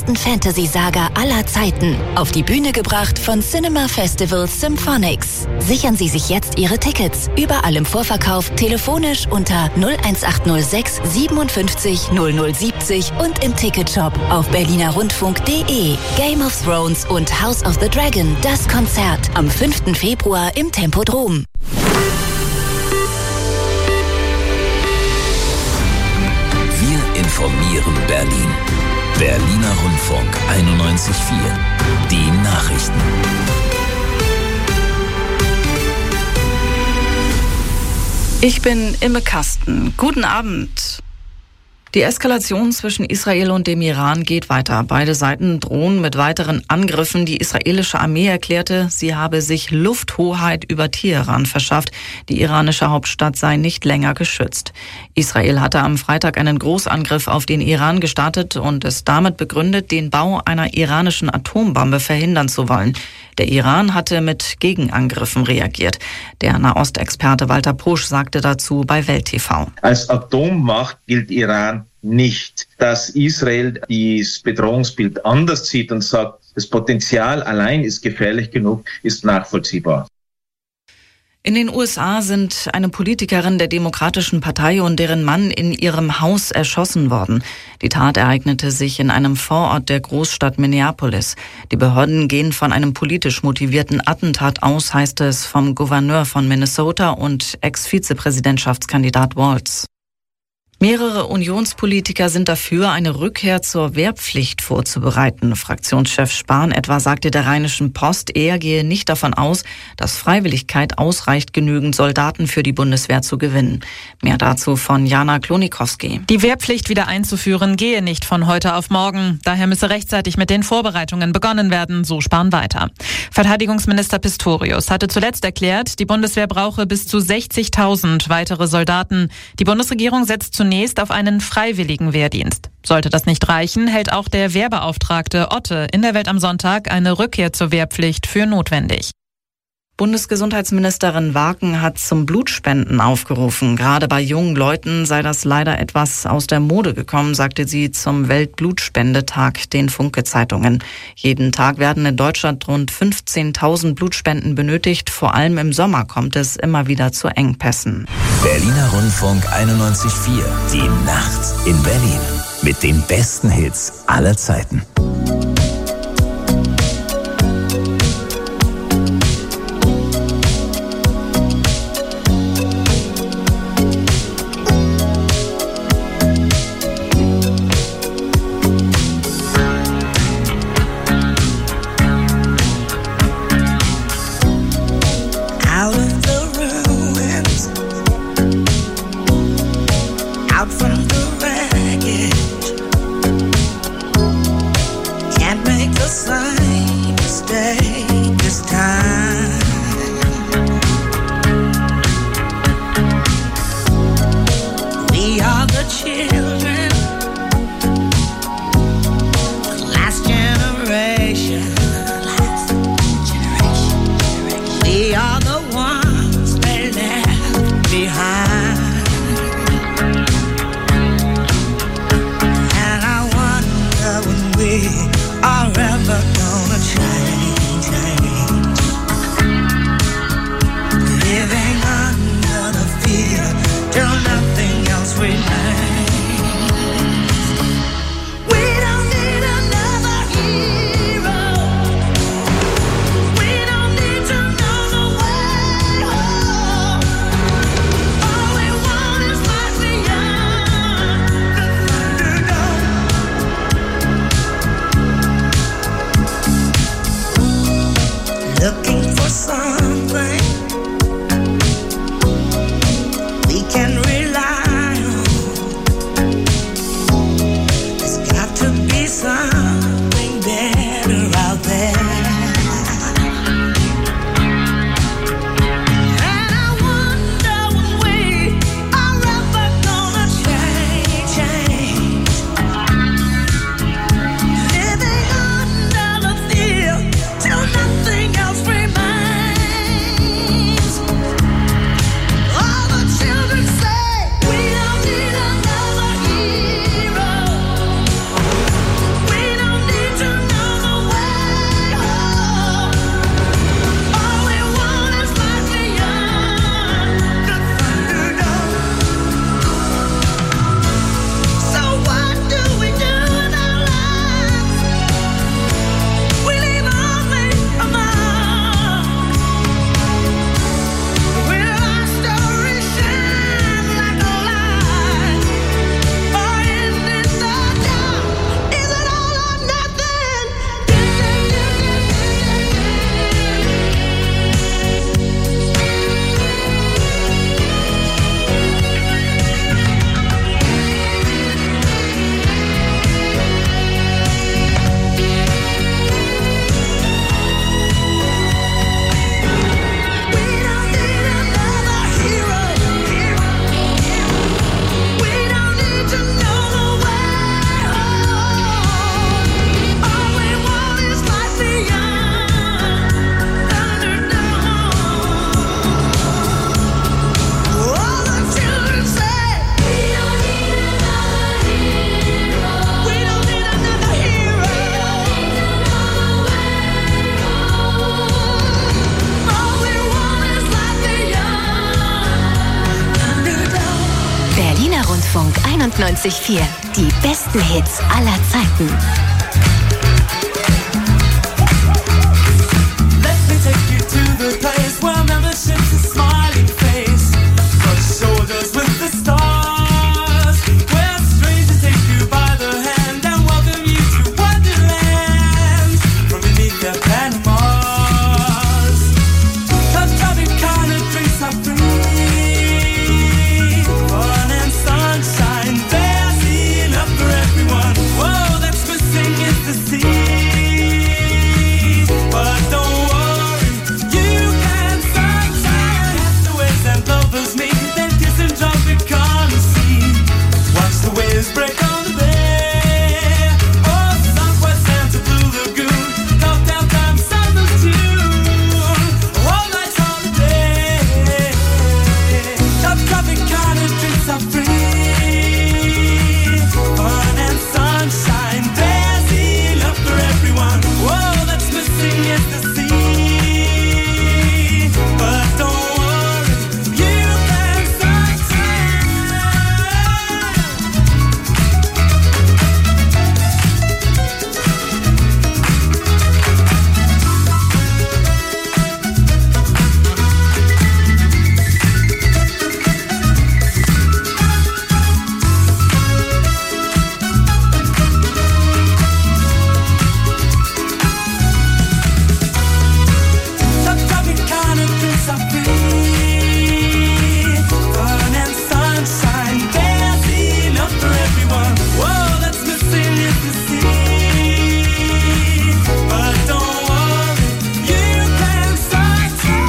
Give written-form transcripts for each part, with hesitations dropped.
besten Fantasy-Saga aller Zeiten auf die Bühne gebracht von Cinema Festival Symphonics. Sichern Sie sich jetzt Ihre Tickets. Überall im Vorverkauf, telefonisch unter 01806 57 0070 und im Ticketshop auf berlinerrundfunk.de. Game of Thrones und House of the Dragon, das Konzert am 5. Februar im Tempodrom. Wir informieren Berlin. Berliner Rundfunk 91.4. Die Nachrichten. Ich bin Imme Kasten. Guten Abend. Die Eskalation zwischen Israel und dem Iran geht weiter. Beide Seiten drohen mit weiteren Angriffen. Die israelische Armee erklärte, sie habe sich Lufthoheit über Teheran verschafft. Die iranische Hauptstadt sei nicht länger geschützt. Israel hatte am Freitag einen Großangriff auf den Iran gestartet und es damit begründet, den Bau einer iranischen Atombombe verhindern zu wollen. Der Iran hatte mit Gegenangriffen reagiert. Der Nahostexperte Walter Posch sagte dazu bei Welt TV. Als Atommacht gilt Iran nicht. Dass Israel das Bedrohungsbild anders sieht und sagt, das Potenzial allein ist gefährlich genug, ist nachvollziehbar. In den USA sind eine Politikerin der Demokratischen Partei und deren Mann in ihrem Haus erschossen worden. Die Tat ereignete sich in einem Vorort der Großstadt Minneapolis. Die Behörden gehen von einem politisch motivierten Attentat aus, heißt es vom Gouverneur von Minnesota und Ex-Vizepräsidentschaftskandidat Walz. Mehrere Unionspolitiker sind dafür, eine Rückkehr zur Wehrpflicht vorzubereiten. Fraktionschef Spahn etwa sagte der Rheinischen Post, er gehe nicht davon aus, dass Freiwilligkeit ausreicht, genügend Soldaten für die Bundeswehr zu gewinnen. Mehr dazu von Jana Klonikowski. Die Wehrpflicht wieder einzuführen gehe nicht von heute auf morgen. Daher müsse rechtzeitig mit den Vorbereitungen begonnen werden, so Spahn weiter. Verteidigungsminister Pistorius hatte zuletzt erklärt, die Bundeswehr brauche bis zu 60.000 weitere Soldaten. Die Bundesregierung setzt zunächst auf einen freiwilligen Wehrdienst. Sollte das nicht reichen, hält auch der Wehrbeauftragte Otte in der Welt am Sonntag eine Rückkehr zur Wehrpflicht für notwendig. Bundesgesundheitsministerin Waken hat zum Blutspenden aufgerufen. Gerade bei jungen Leuten sei das leider etwas aus der Mode gekommen, sagte sie zum Weltblutspendetag den Funke-Zeitungen. Jeden Tag werden in Deutschland rund 15.000 Blutspenden benötigt. Vor allem im Sommer kommt es immer wieder zu Engpässen. Berliner Rundfunk 91.4. Die Nacht in Berlin. Mit den besten Hits aller Zeiten. 91,4. Die besten Hits aller Zeiten. Let me take you to the place where membership's a smiling face. But shoulders with the stars. Where strangers take you by the hand and welcome you to Wonderland. From beneath their Panamas. The loving kind of drinks are free. Fun and sunshine, there's enough for everyone. Whoa, that's missing is the sea. But don't worry, you can sunshine. Castaways and lovers meet, then kiss and drop the currency. Watch the waves break on the bay. Oh, Southwest Santa Blue Lagoon, top downtown Southern tune. All night holiday. Top traffic kind of drinks are free. Fun and sunshine, there's enough for everyone. Whoa, that's missing is the sea. But don't worry, you can sunshine. Top traffic kind of drinks are free. Fun and sunshine, there's enough for everyone. Whoa, that's missing is the sea. But don't worry, you can sunshine.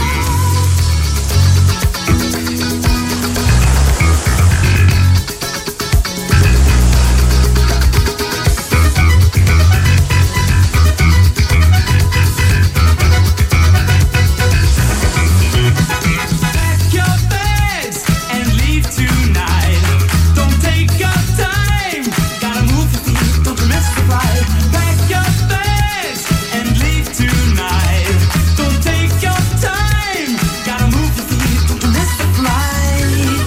Pack your bags and leave tonight. Don't take your time. Gotta move your feet, don't you miss the flight. Pack your bags and leave tonight. Don't take your time. Gotta move your feet, don't you miss the flight.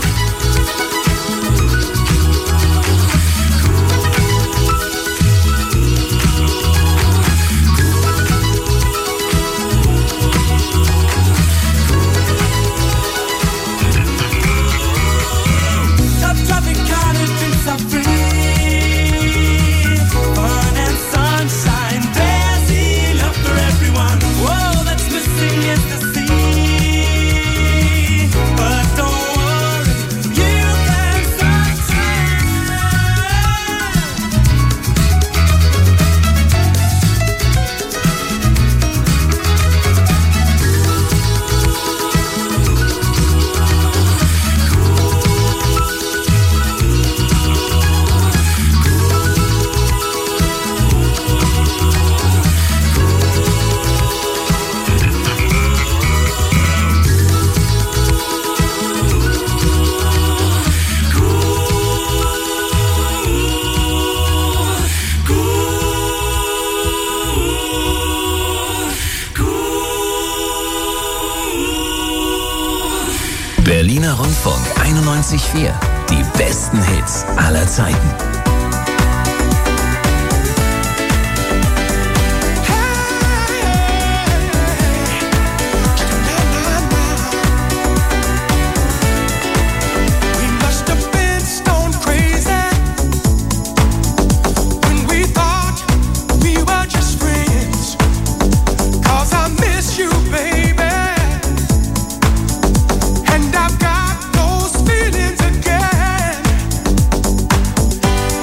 Top traffic kind of drinks are free. Fun and sunshine, there's enough for everyone. Whoa, that's missing is the sea. But don't worry, you can sunshine. Berliner Rundfunk 91,4. Die besten Hits aller Zeiten. We must have been stone crazy when we thought we were just friends. 'Cause I miss you, baby, and I've got those feelings again.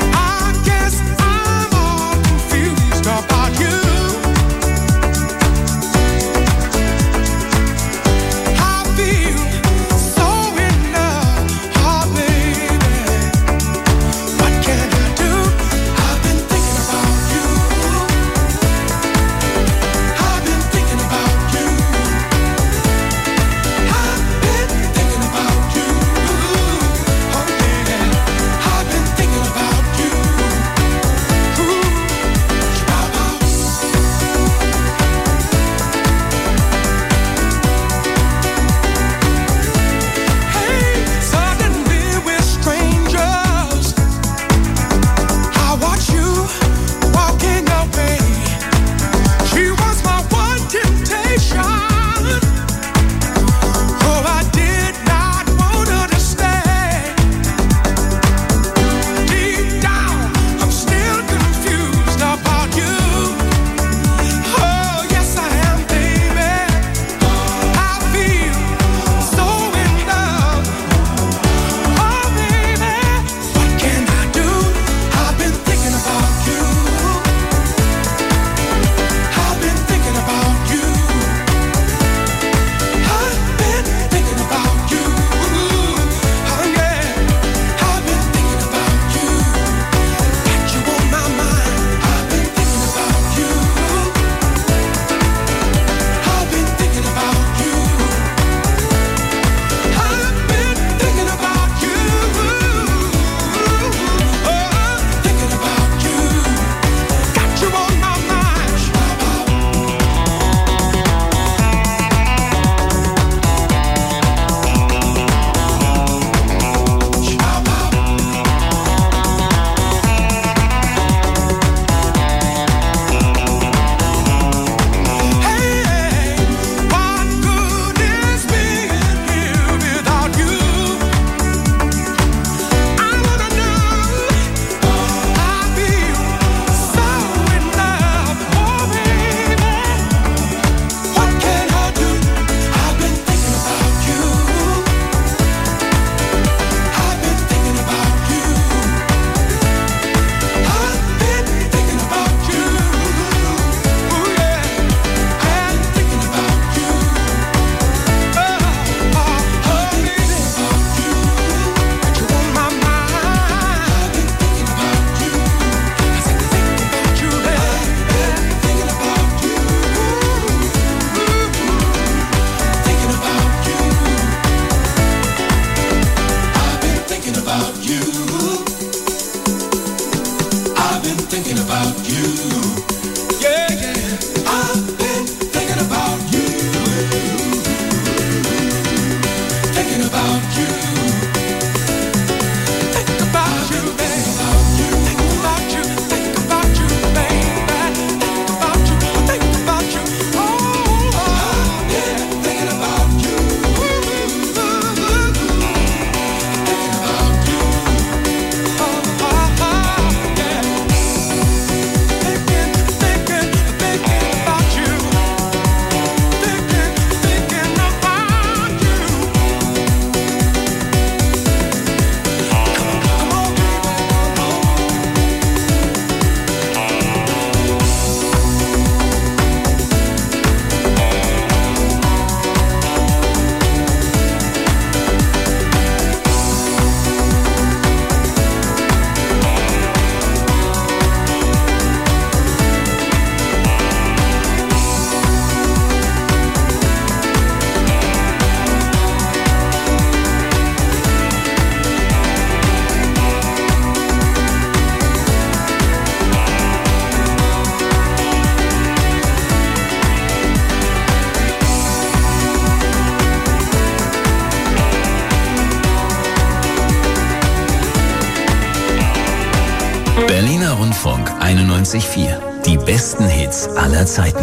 Rundfunk 91.4. Die besten Hits aller Zeiten.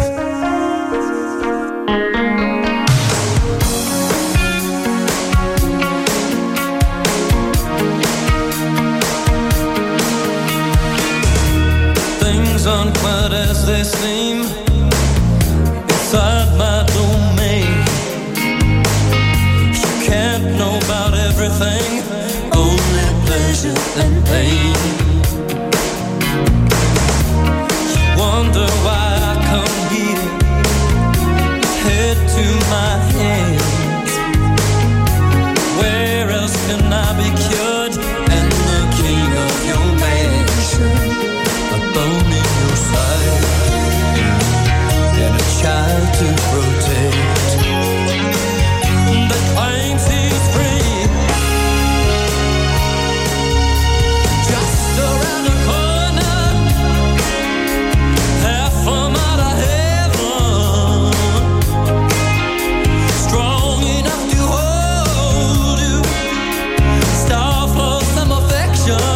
Things aren't quite as they seem inside my domain. You can't know about everything, only pleasure and pain. You wonder why I come here, head to my hands. Where else can I be cured? And the king of your mansion, a bone in your side, and a child to protect that claims he's free. Just around the corner, half a mile of heaven, strong enough to hold you, star for some affection.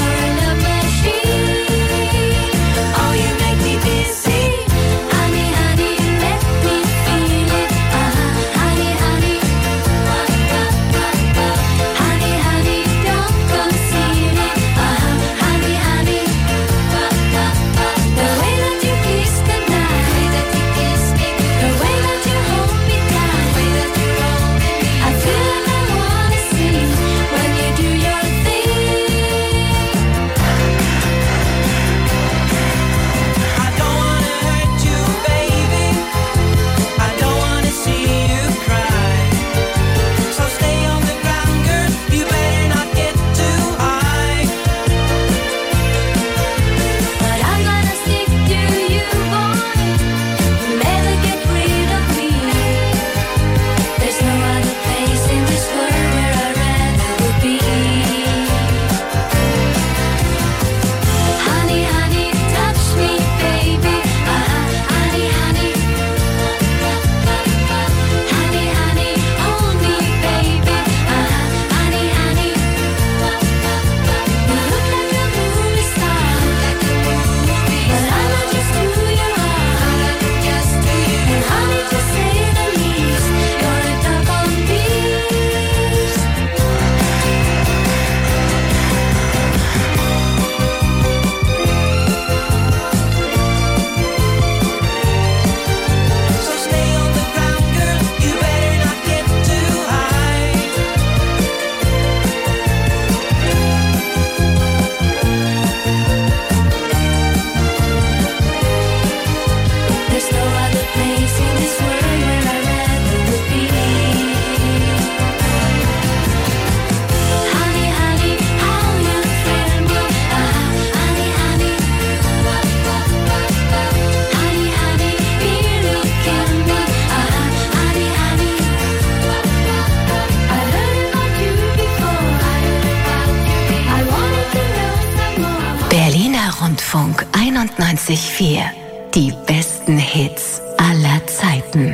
Honey, honey. Rundfunk 91.4. Die besten Hits aller Zeiten.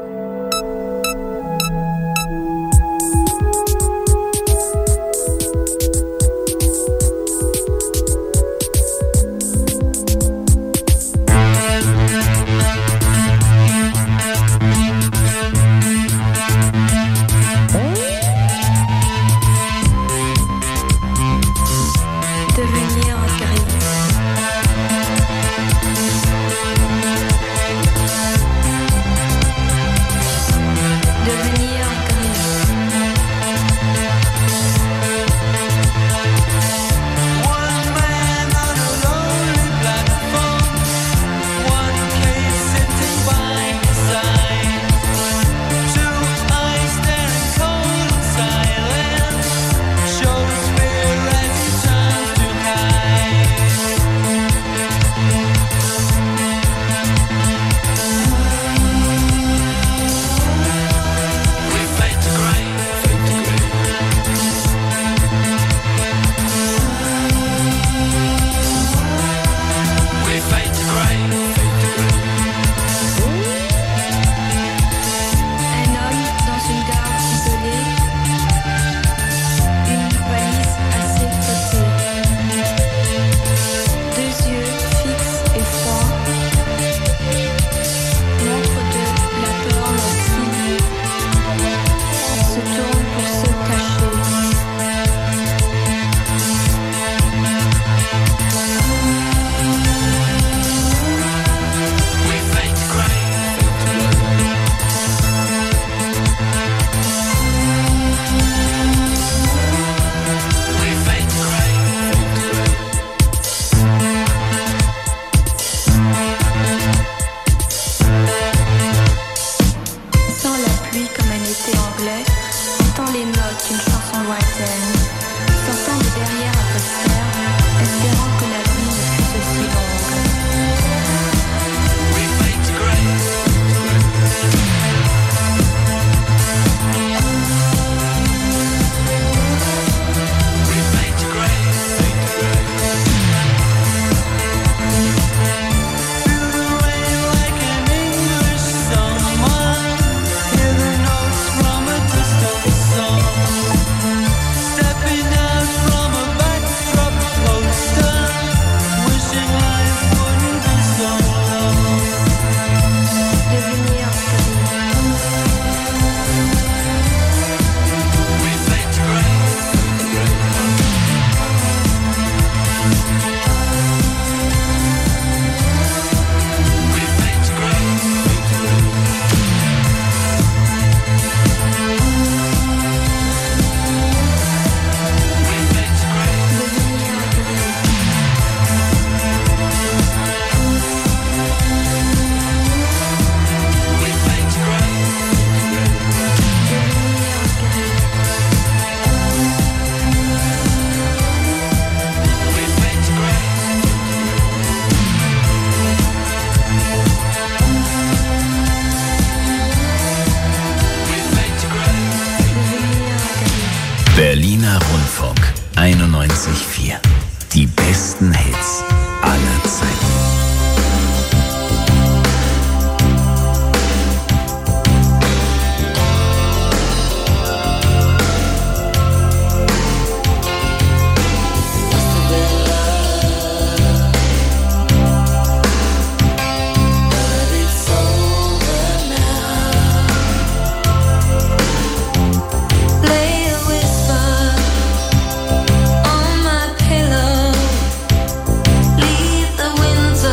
Berliner Rundfunk 91.4. Die besten Hits aller Zeiten. Leave the winter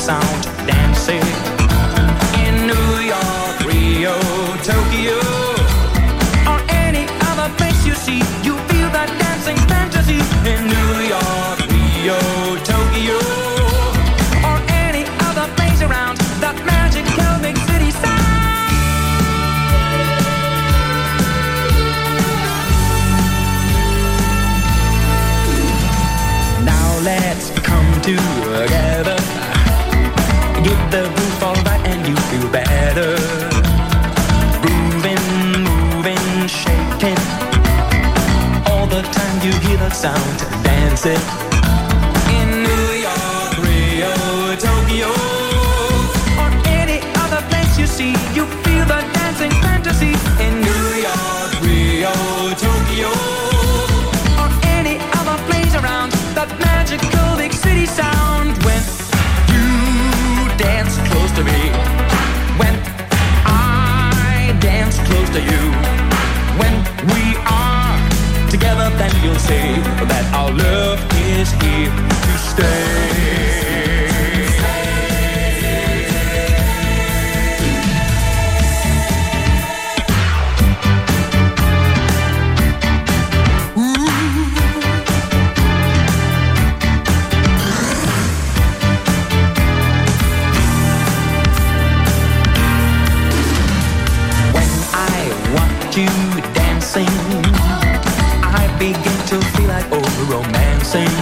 sound dancing in New York, Rio, Tokyo, or any other place you see. You feel that dancing fantasy in New York, Rio, Tokyo, or any other place around that magical big city sound. Now let's come together. Get the groove all right and you feel better. Grooving, moving, shaking. All the time you hear the sound dancing in New York, Rio, Tokyo, or any other place you see. You feel the dancing fantasy in New York, Rio, Tokyo, or any other place around that magical big city sound. When you dance close to me, when I dance close to you, when we are together, then you'll see that our love is here to stay. You dancing, I begin to feel like romancing.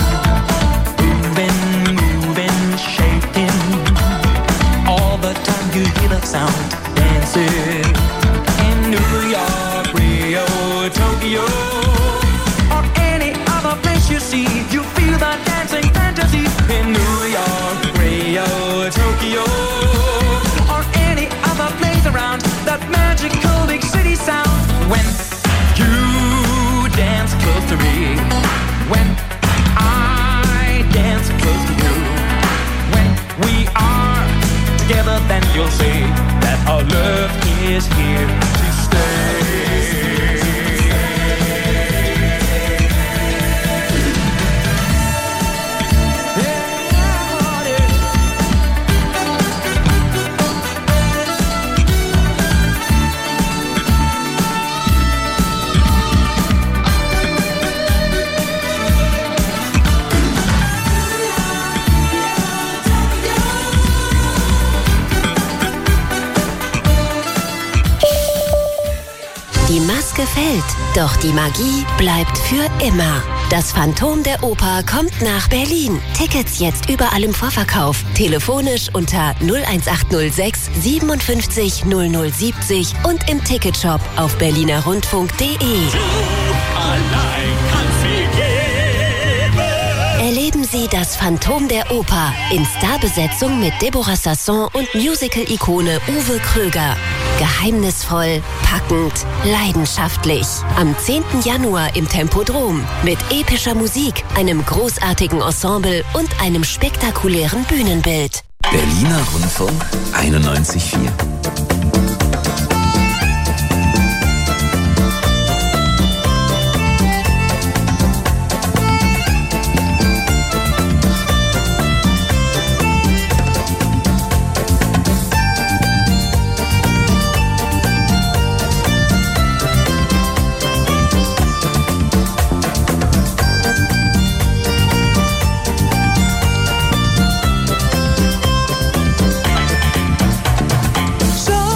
Moving, moving, shaking. All the time you hear the sound dancing in New York, Rio, Tokyo, or any other place you see. You feel the dancing fantasy in New York, Rio, Tokyo, or any other place around that magical big city sound. When you dance close to me, when I dance close to you, when we are together, then you'll see that our love is here to stay. Die Maske fällt, doch die Magie bleibt für immer. Das Phantom der Oper kommt nach Berlin. Tickets jetzt überall im Vorverkauf. Telefonisch unter 01806 57 0070 und im Ticketshop auf berlinerrundfunk.de. Erleben Sie das Phantom der Oper in Starbesetzung mit Deborah Sasson und Musical-Ikone Uwe Kröger. Geheimnisvoll, packend, leidenschaftlich. Am 10. Januar im Tempodrom mit epischer Musik, einem großartigen Ensemble und einem spektakulären Bühnenbild. Berliner Rundfunk 91,4. So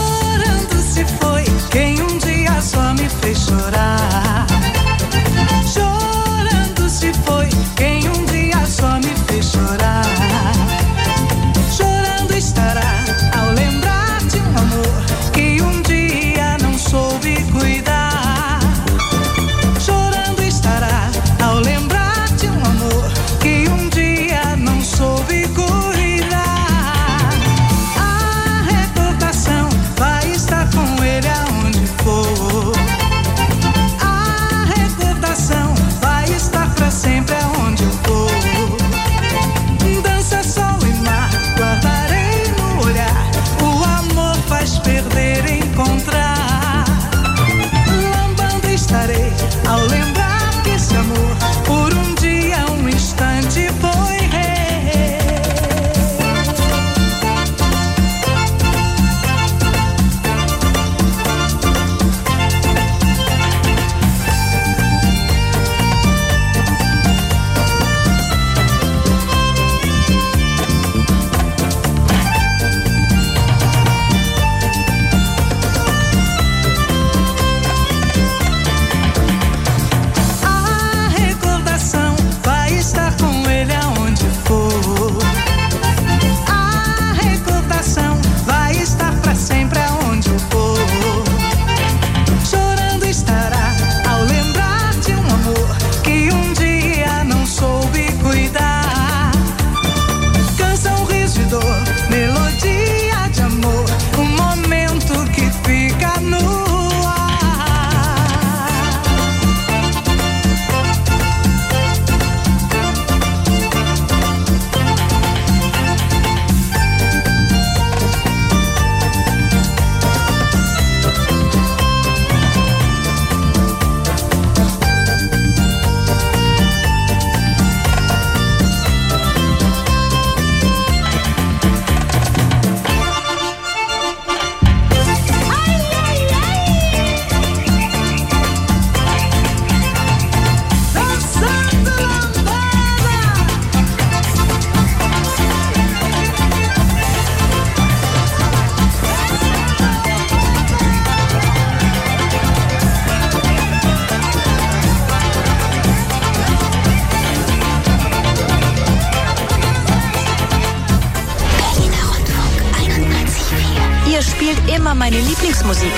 immer meine Lieblingsmusik.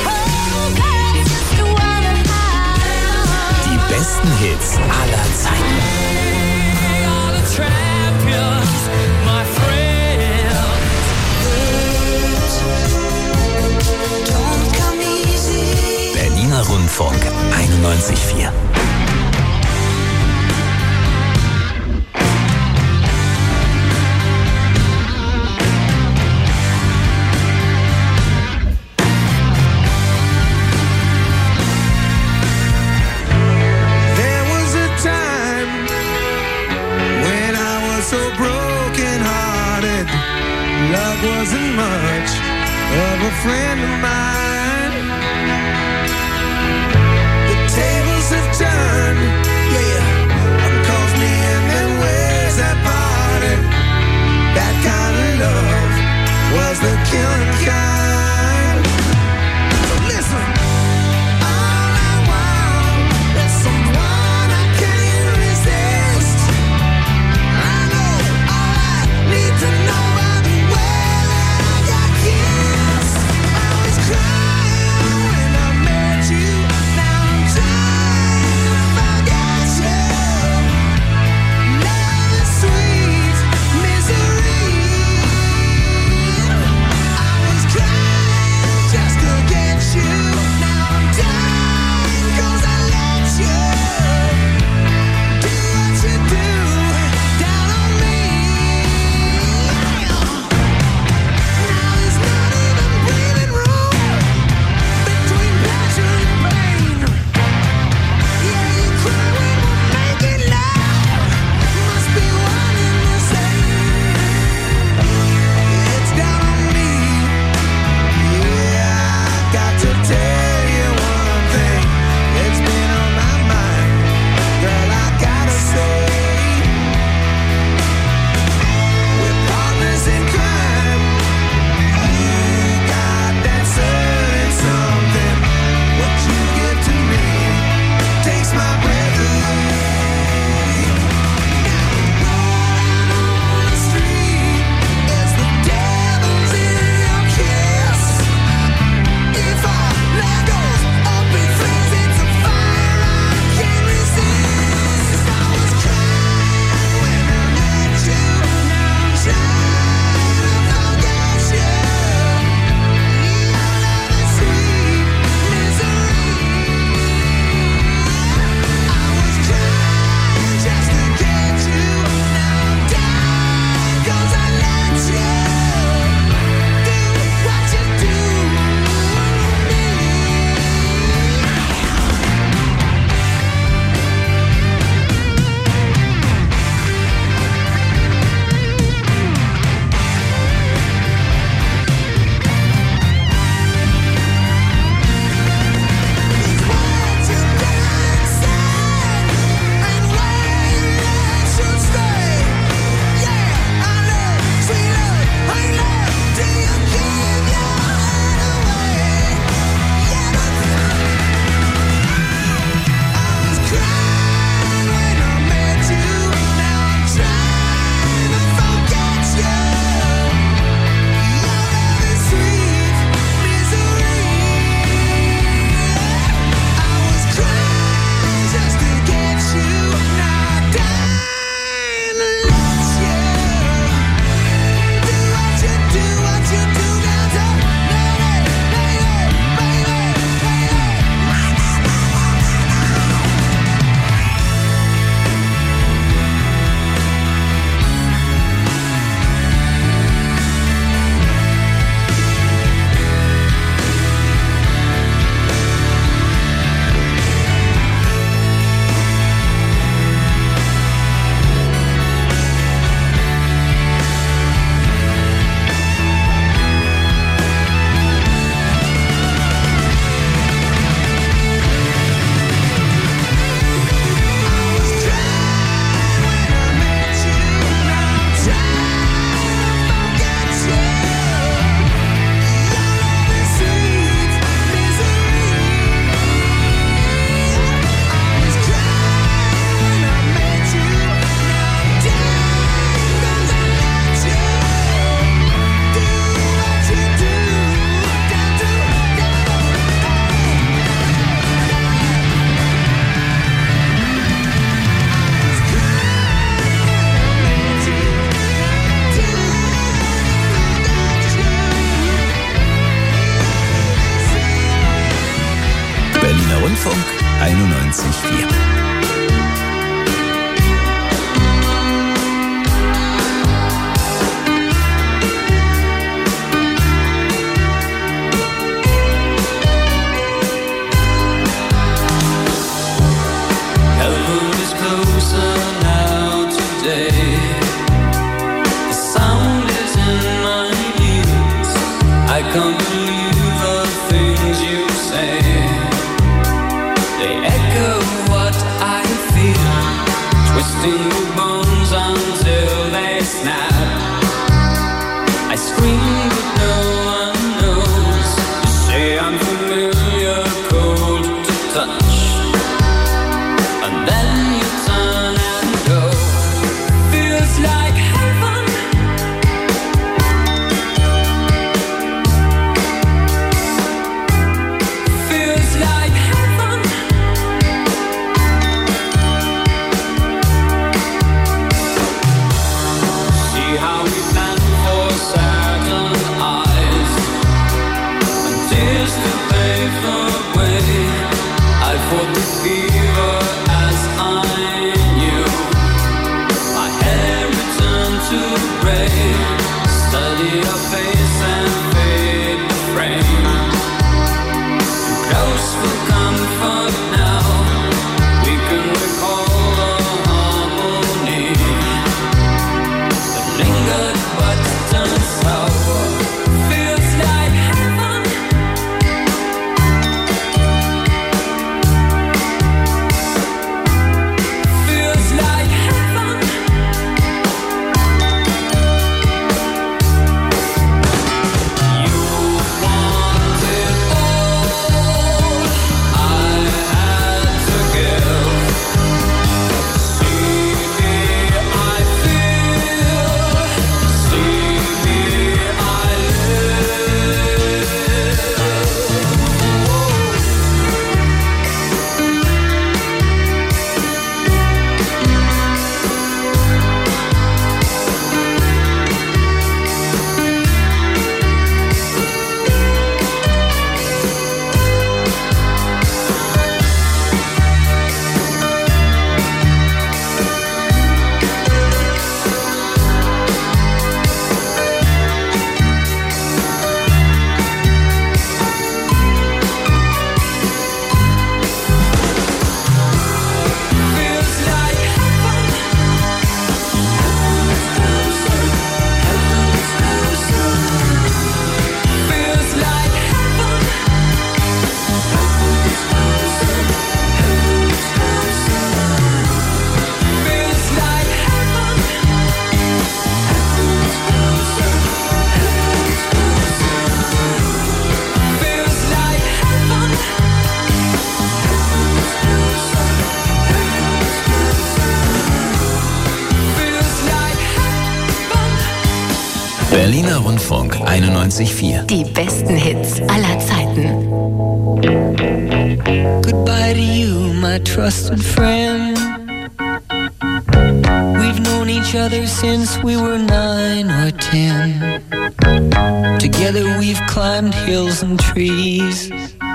Die besten Hits aller Zeiten. Berliner Rundfunk 91,4. Love wasn't much of a friend of mine. The tables have turned, yeah. Calls me and then where's that party? That kind of love was the killing kind. So listen, all I want is someone I can't resist. I know all I need to know. Crying when I met you. Now I'm trying to find Berliner Rundfunk 91.4. Die besten Hits aller Zeiten. Goodbye to you, my trusted friend. We've known each other since we were 9 or 10. Together we've climbed hills and trees,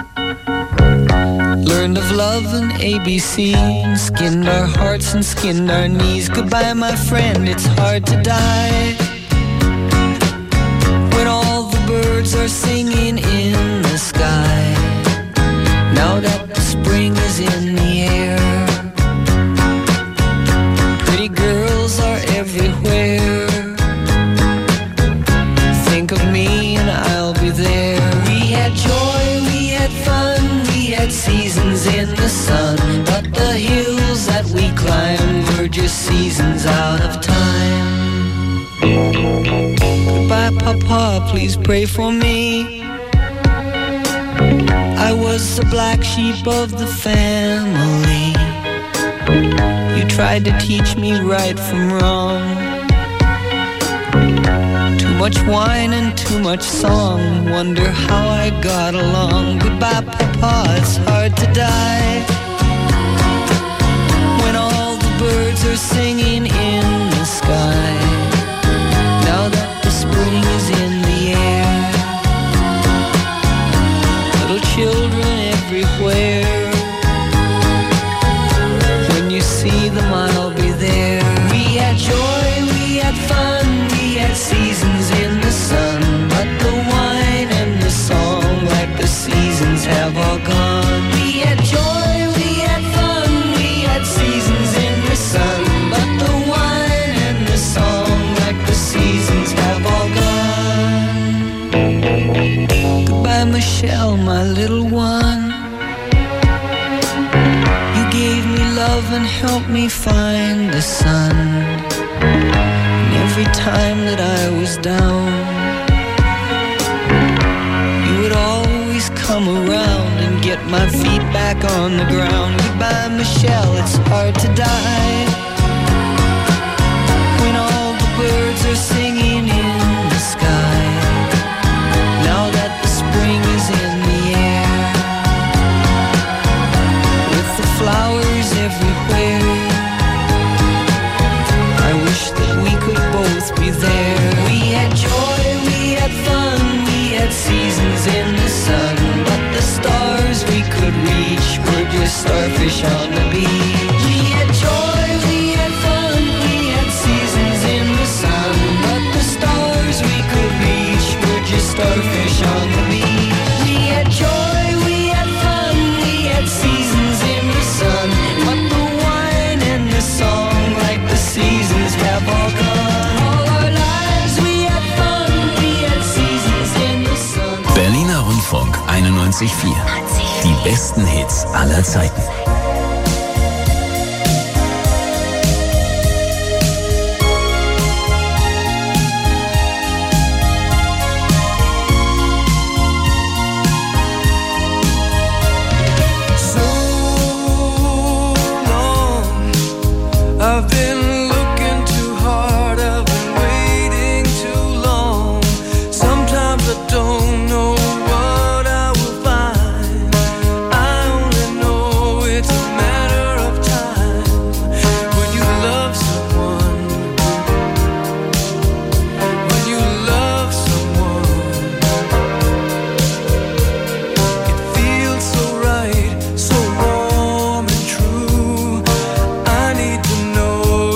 learned of love and ABC, and skinned our hearts and skinned our knees. Goodbye, my friend, it's hard to die when all the birds are singing in the sky. Now that the spring is in the air, pretty girls are everywhere. Think of me and I'll be there. We had joy, we had fun, we had seasons in the sun, but the hills that we climbed were just seasons out of time. Goodbye, Papa, please pray for me. I was the black sheep of the family. You tried to teach me right from wrong. Too much wine and too much song, wonder how I got along. Goodbye, Papa, it's hard to die when all the birds are singing in the sky. Now that the spring is in the air, little children everywhere. When you see them, I'll be there. We had joy, we had fun, we had seasons in the sun, but the wine and the song, like the seasons, have all gone. We had joy, we had fun, we had seasons in the sun, but the wine and the song, like the seasons, have all gone. Goodbye, Michelle, my little one. You gave me love and helped me find the sun. And every time that I was down, you would always come around and get my feet back on the ground. Goodbye, Michelle, it's hard to die when all the birds are singing in the sky. Now that the spring is in the air, with the flowers everywhere, I wish that we could both be there. We had joy, we had fun, we had seasons in the sun, but the stars we could reach were just starfish on the beach. We had joy, we had fun, we had seasons in the sun, but the stars we could reach were just starfish on the beach. We had joy, we had fun, we had seasons in the sun, but the wine and the song, like the seasons, have all gone. All our lives we had fun, we had seasons in the sun. Berliner Rundfunk 91.4. Die besten Hits aller Zeiten. I've been looking too hard, I've been waiting too long. Sometimes I don't know what I will find. I only know it's a matter of time. When you love someone, when you love someone, it feels so right, so warm and true. I need to know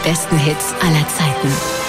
besten Hits aller Zeiten.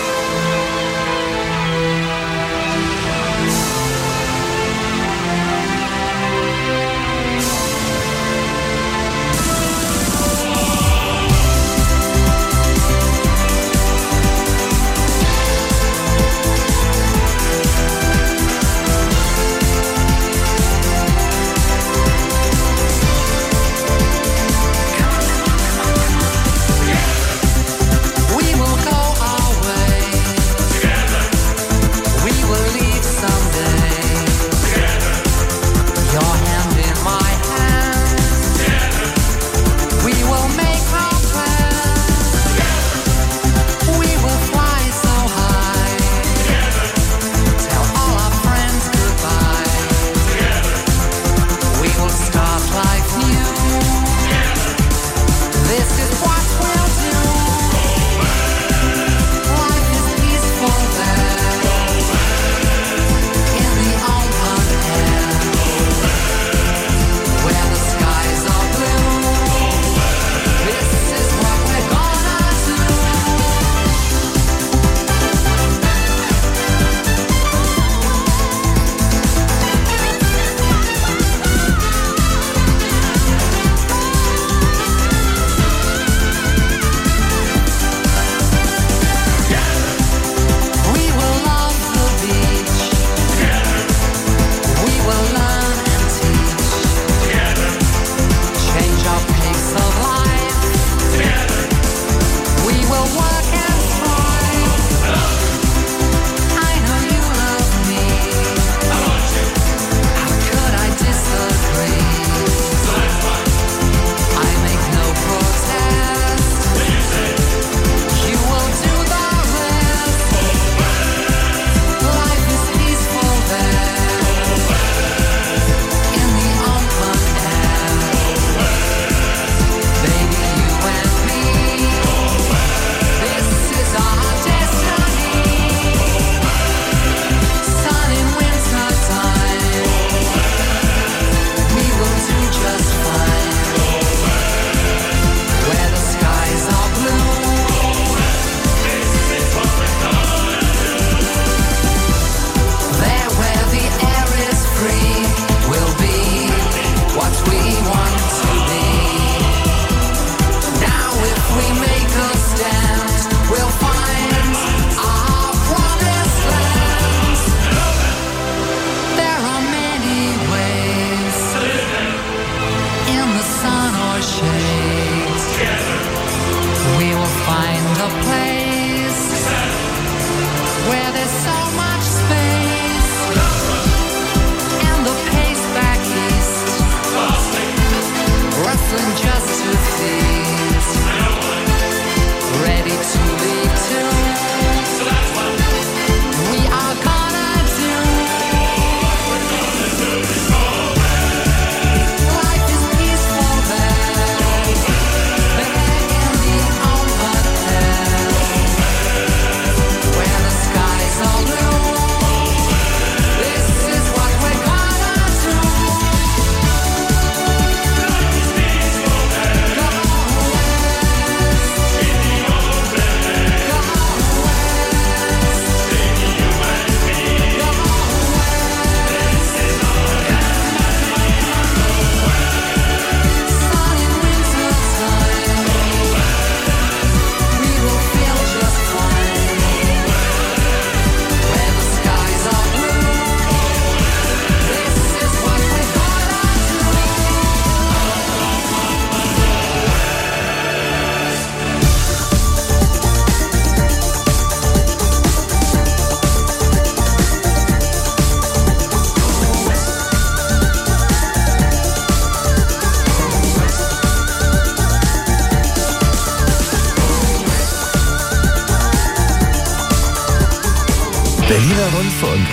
Berliner Rundfunk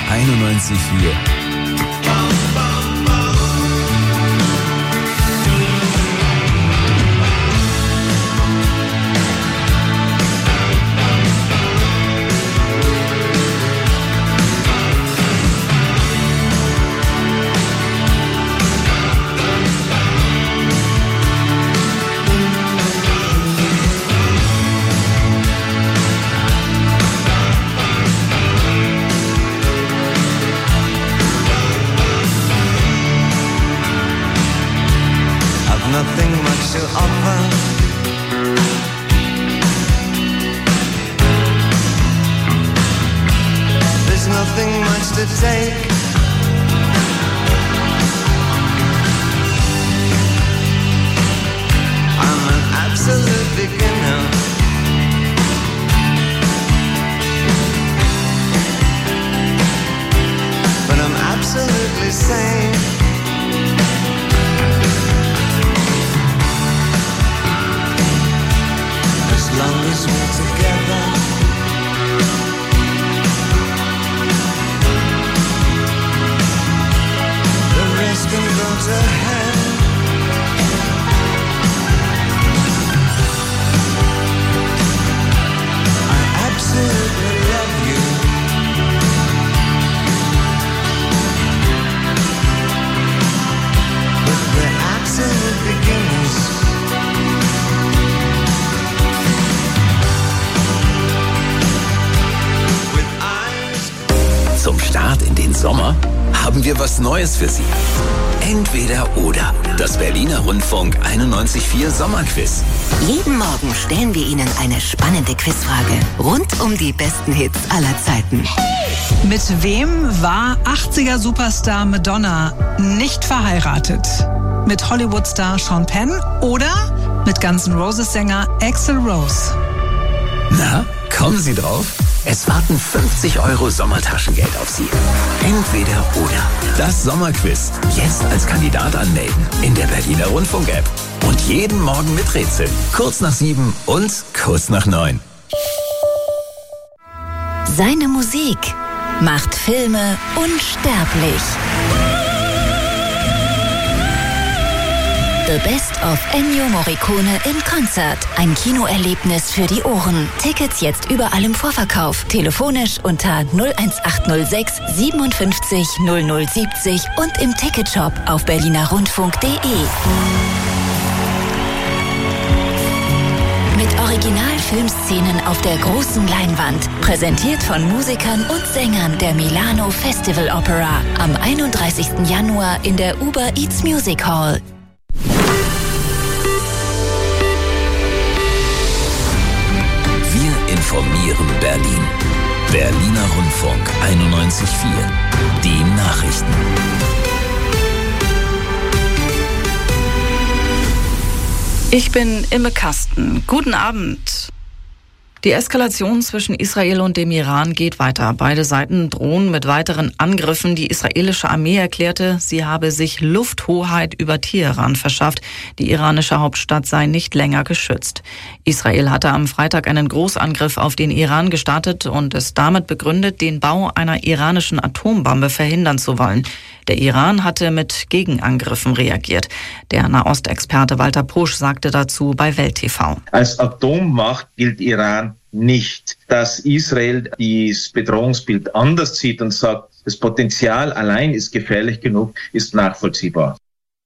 91.4. to take. I'm an absolute beginner. But I'm absolutely sane. As long as we're together. The rest can go to hell. I absolutely love you. But we're absolute beginners. Zum Start in den Sommer haben wir was Neues für Sie. Entweder oder. Das Berliner Rundfunk 91.4 Sommerquiz. Jeden Morgen stellen wir Ihnen eine spannende Quizfrage rund um die besten Hits aller Zeiten. Mit wem war 80er-Superstar Madonna nicht verheiratet? Mit Hollywood-Star Sean Penn oder mit Guns N' Roses-Sänger Axl Rose? Na, kommen Sie drauf? Es warten 50 € Sommertaschengeld auf Sie. Entweder oder. Das Sommerquiz. Jetzt als Kandidat anmelden. In der Berliner Rundfunk-App. Und jeden Morgen miträtseln. Kurz nach 7 und kurz nach 9. Seine Musik macht Filme unsterblich. The Best of Ennio Morricone in Konzert. Ein Kinoerlebnis für die Ohren. Tickets jetzt überall im Vorverkauf. Telefonisch unter 01806 57 0070 und im Ticketshop auf berlinerrundfunk.de. Mit Originalfilmszenen auf der großen Leinwand. Präsentiert von Musikern und Sängern der Milano Festival Opera. Am 31. Januar in der Uber Eats Music Hall. Wir informieren Berlin. Berliner Rundfunk 91.4. Die Nachrichten. Ich bin Imme Kasten. Guten Abend. Die Eskalation zwischen Israel und dem Iran geht weiter. Beide Seiten drohen mit weiteren Angriffen. Die israelische Armee erklärte, sie habe sich Lufthoheit über Teheran verschafft. Die iranische Hauptstadt sei nicht länger geschützt. Israel hatte am Freitag einen Großangriff auf den Iran gestartet und es damit begründet, den Bau einer iranischen Atombombe verhindern zu wollen. Der Iran hatte mit Gegenangriffen reagiert. Der Nahostexperte Walter Posch sagte dazu bei Welt TV. Als Atommacht gilt Iran nicht. Dass Israel das Bedrohungsbild anders sieht und sagt, das Potenzial allein ist gefährlich genug, ist nachvollziehbar.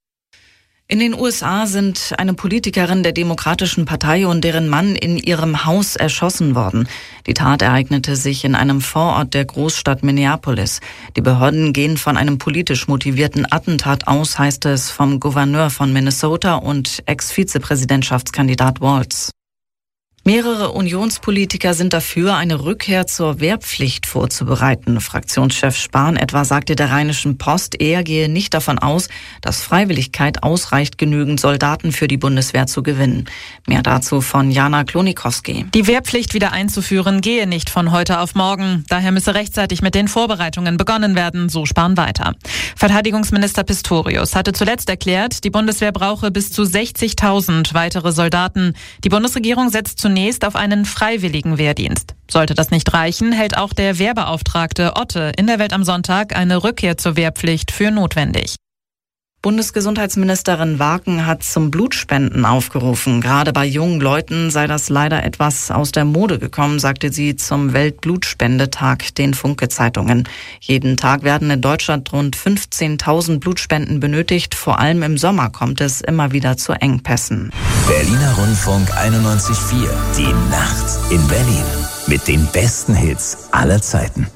In den USA sind eine Politikerin der Demokratischen Partei und deren Mann in ihrem Haus erschossen worden. Die Tat ereignete sich in einem Vorort der Großstadt Minneapolis. Die Behörden gehen von einem politisch motivierten Attentat aus, heißt es vom Gouverneur von Minnesota und Ex-Vizepräsidentschaftskandidat Walz. Mehrere Unionspolitiker sind dafür, eine Rückkehr zur Wehrpflicht vorzubereiten. Fraktionschef Spahn etwa sagte der Rheinischen Post, er gehe nicht davon aus, dass Freiwilligkeit ausreicht, genügend Soldaten für die Bundeswehr zu gewinnen. Mehr dazu von Jana Klonikowski. Die Wehrpflicht wieder einzuführen gehe nicht von heute auf morgen. Daher müsse rechtzeitig mit den Vorbereitungen begonnen werden, so Spahn weiter. Verteidigungsminister Pistorius hatte zuletzt erklärt, die Bundeswehr brauche bis zu 60.000 weitere Soldaten. Die Bundesregierung setzt zunächst auf einen freiwilligen Wehrdienst. Sollte das nicht reichen, hält auch der Wehrbeauftragte Otte in der Welt am Sonntag eine Rückkehr zur Wehrpflicht für notwendig. Bundesgesundheitsministerin Waken hat zum Blutspenden aufgerufen. Gerade bei jungen Leuten sei das leider etwas aus der Mode gekommen, sagte sie zum Weltblutspendetag den Funke-Zeitungen. Jeden Tag werden in Deutschland rund 15.000 Blutspenden benötigt. Vor allem im Sommer kommt es immer wieder zu Engpässen. Berliner Rundfunk 91.4. Die Nacht in Berlin. Mit den besten Hits aller Zeiten.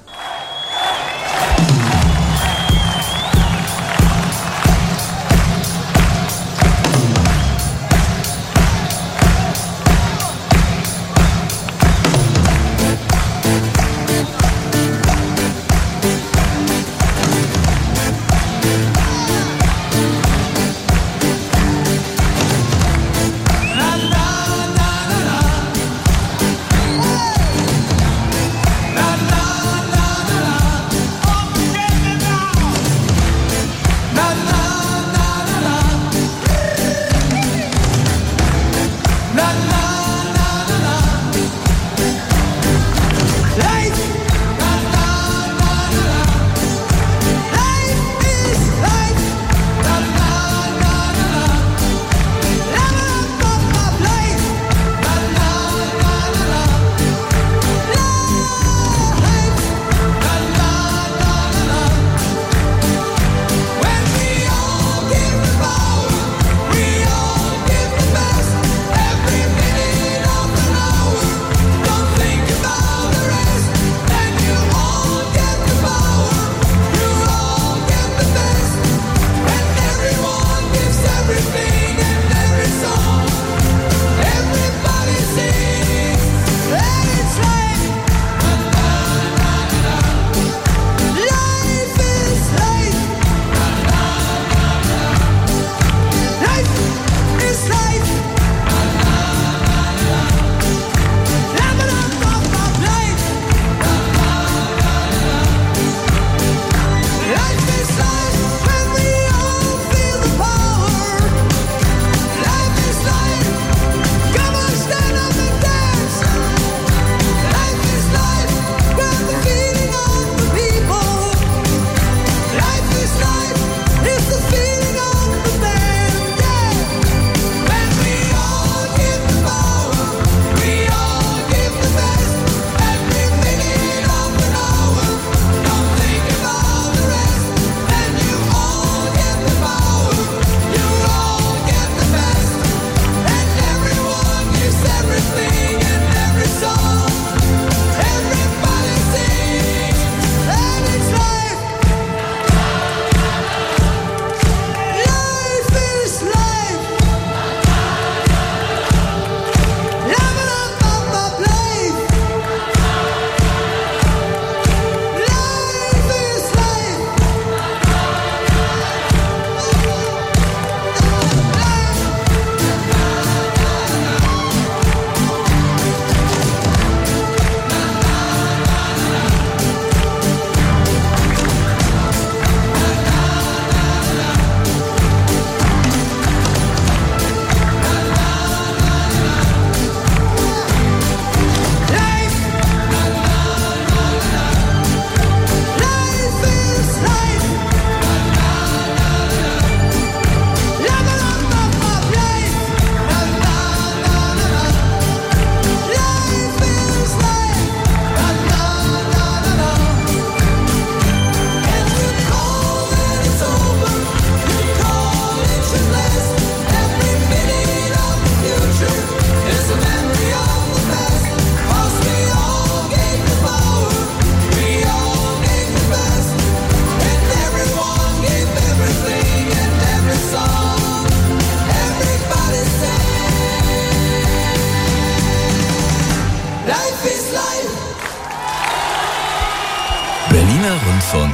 Berliner Rundfunk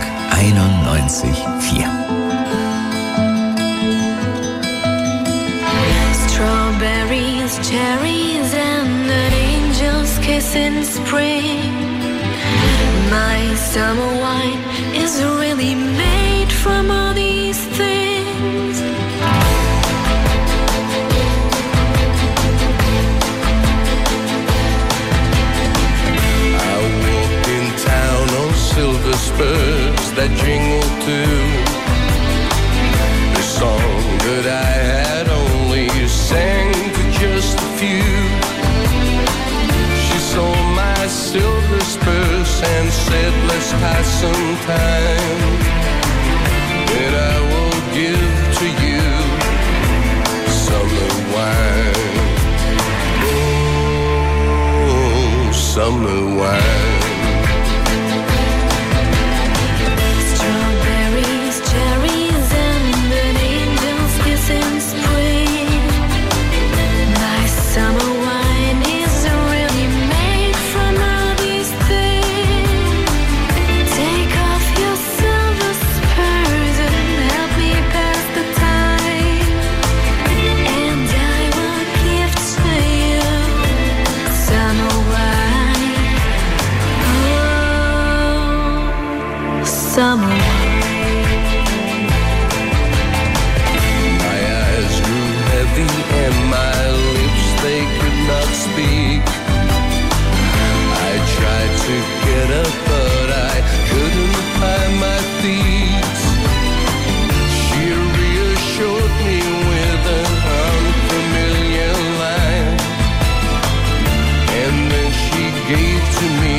91,4. Strawberries, cherries and an angel's kiss in spring. My summer wine is really made from all these things. I walked in town on silver spurs that jingle too. The song that I had only sang to just a few. She saw my silver spurs and said, let's pass some time. And I will give to you summer wine. Oh, summer wine. Strawberries, cherries and an angel's kiss in spring. My summer wine is really made from all these things. Take off your silver spurs and help me pass the time. And I will give to you summer wine. Oh, summer wine. My eyes grew heavy and my lips, they could not speak. I tried to gave to me.